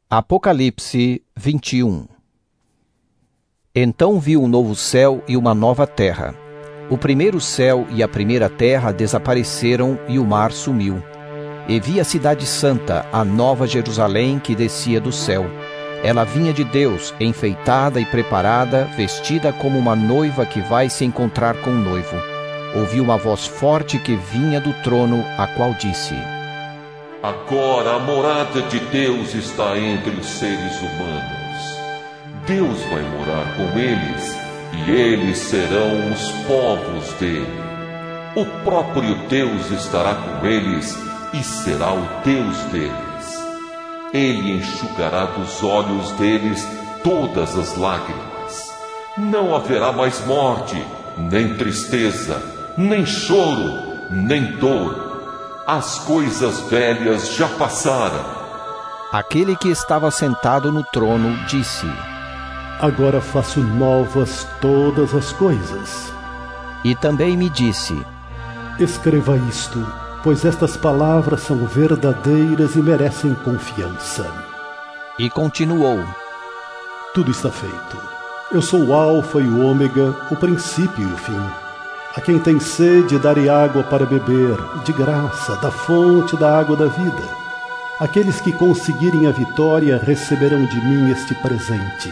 Apocalipse 21. Então vi um novo céu e uma nova terra. O primeiro céu e a primeira terra desapareceram e o mar sumiu. E vi a cidade santa, a nova Jerusalém, que descia do céu. Ela vinha de Deus, enfeitada e preparada, vestida como uma noiva que vai se encontrar com o noivo. Ouvi uma voz forte que vinha do trono, a qual disse: Agora a morada de Deus está entre os seres humanos. Deus vai morar com eles, e eles serão os povos dele. O próprio Deus estará com eles e será o Deus deles. Ele enxugará dos olhos deles todas as lágrimas. Não haverá mais morte, nem tristeza, nem choro, nem dor. As coisas velhas já passaram. Aquele que estava sentado no trono disse: Agora faço novas todas as coisas. E também me disse: Escreva isto, pois estas palavras são verdadeiras e merecem confiança. E continuou: Tudo está feito. Eu sou o Alfa e o Ômega, o princípio e o fim. A quem tem sede, darei água para beber, de graça, da fonte da água da vida. Aqueles que conseguirem a vitória receberão de mim este presente.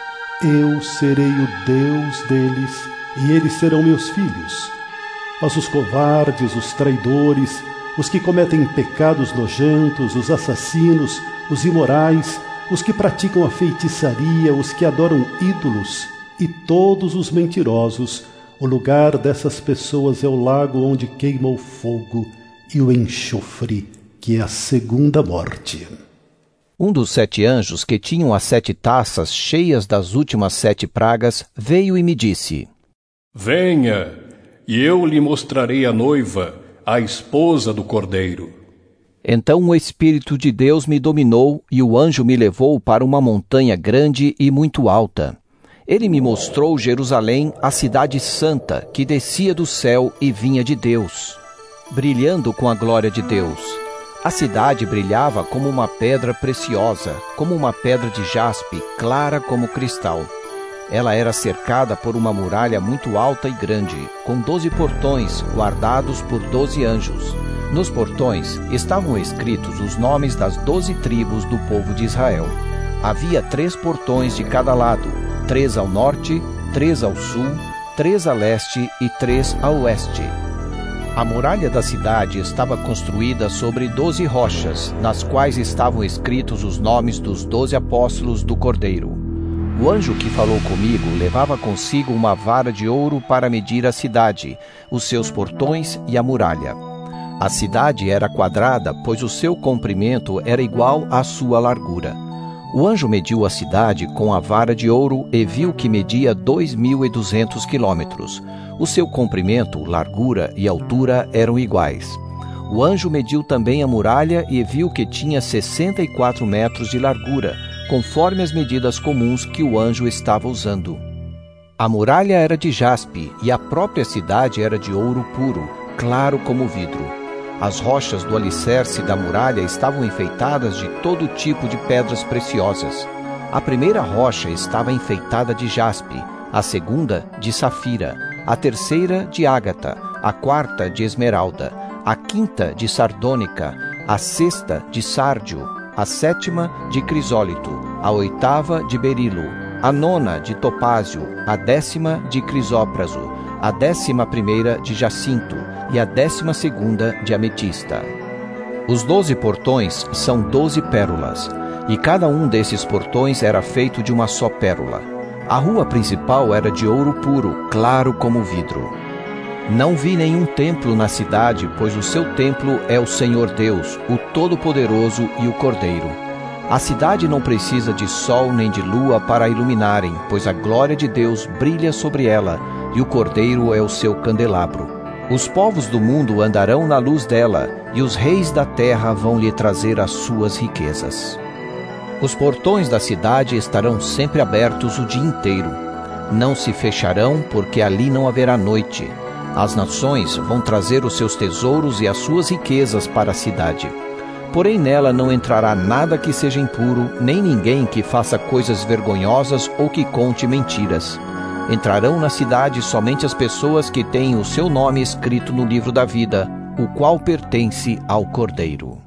Eu serei o Deus deles, e eles serão meus filhos. Mas os covardes, os traidores, os que cometem pecados nojentos, os assassinos, os imorais, os que praticam a feitiçaria, os que adoram ídolos e todos os mentirosos, o lugar dessas pessoas é o lago onde queima o fogo e o enxofre, que é a segunda morte. Um dos 7 anjos que tinham as 7 taças cheias das últimas 7 pragas veio e me disse: Venha, e eu lhe mostrarei a noiva, a esposa do Cordeiro. Então o Espírito de Deus me dominou e o anjo me levou para uma montanha grande e muito alta. Ele me mostrou Jerusalém, a cidade santa, que descia do céu e vinha de Deus, brilhando com a glória de Deus. A cidade brilhava como uma pedra preciosa, como uma pedra de jaspe, clara como cristal. Ela era cercada por uma muralha muito alta e grande, com 12 portões, guardados por 12 anjos. Nos portões estavam escritos os nomes das 12 tribos do povo de Israel. Havia 3 portões de cada lado, 3 ao norte, 3 ao sul, 3 a leste e 3 a oeste. A muralha da cidade estava construída sobre 12 rochas, nas quais estavam escritos os nomes dos 12 apóstolos do Cordeiro. O anjo que falou comigo levava consigo uma vara de ouro para medir a cidade, os seus portões e a muralha. A cidade era quadrada, pois o seu comprimento era igual à sua largura. O anjo mediu a cidade com a vara de ouro e viu que media 2.200 quilômetros. O seu comprimento, largura e altura eram iguais. O anjo mediu também a muralha e viu que tinha 64 metros de largura, conforme as medidas comuns que o anjo estava usando. A muralha era de jaspe e a própria cidade era de ouro puro, claro como vidro. As rochas do alicerce da muralha estavam enfeitadas de todo tipo de pedras preciosas. A primeira rocha estava enfeitada de jaspe, a segunda de safira, a terceira de ágata, a quarta de esmeralda, a quinta de sardônica, a sexta de sárdio, a sétima de crisólito, a oitava de berilo, a nona de topázio, a 10ª de crisópraso, a 11ª de jacinto e a 12ª de ametista. Os 12 portões são 12 pérolas, e cada um desses portões era feito de uma só pérola. A rua principal era de ouro puro, claro como vidro. Não vi nenhum templo na cidade, pois o seu templo é o Senhor Deus, o Todo-Poderoso e o Cordeiro. A cidade não precisa de sol nem de lua para a iluminarem, pois a glória de Deus brilha sobre ela, e o Cordeiro é o seu candelabro. Os povos do mundo andarão na luz dela, e os reis da terra vão lhe trazer as suas riquezas. Os portões da cidade estarão sempre abertos o dia inteiro. Não se fecharão, porque ali não haverá noite. As nações vão trazer os seus tesouros e as suas riquezas para a cidade. Porém nela não entrará nada que seja impuro, nem ninguém que faça coisas vergonhosas ou que conte mentiras. Entrarão na cidade somente as pessoas que têm o seu nome escrito no livro da vida, o qual pertence ao Cordeiro.